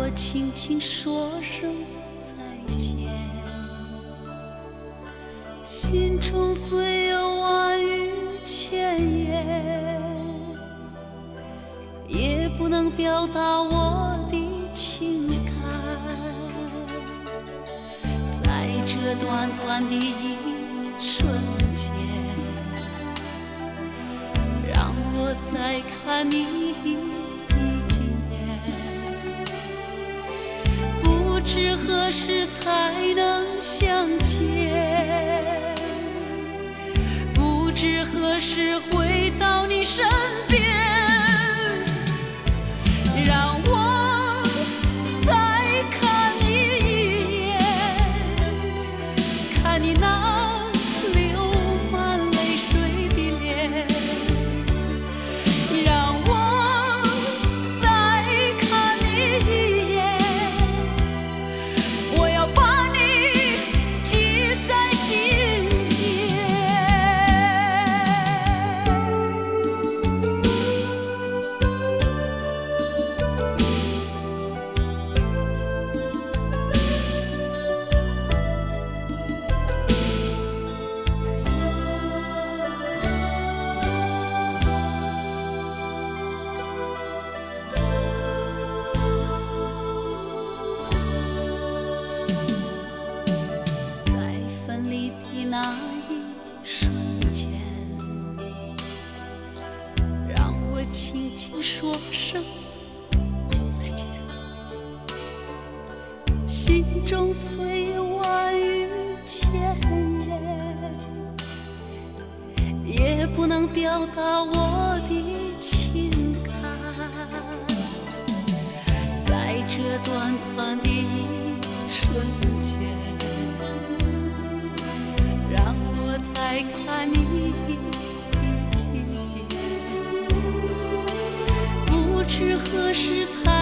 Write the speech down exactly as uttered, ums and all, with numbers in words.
我轻轻说声再见。心中虽有万语千言，也不能表达我的情感。在这短短的一瞬间，让我再看你一眼，不知何时才能相见，不知何时回到你身边，让我再看你一眼，看你那流满泪水的脸，让我再看你一眼，我要把你记在心间。在分离的那一瞬间，让我轻轻说声再见。心中虽有万语千言，也不能表达我的情感。在这短短的一瞬间，让我再看你一眼，不知何时才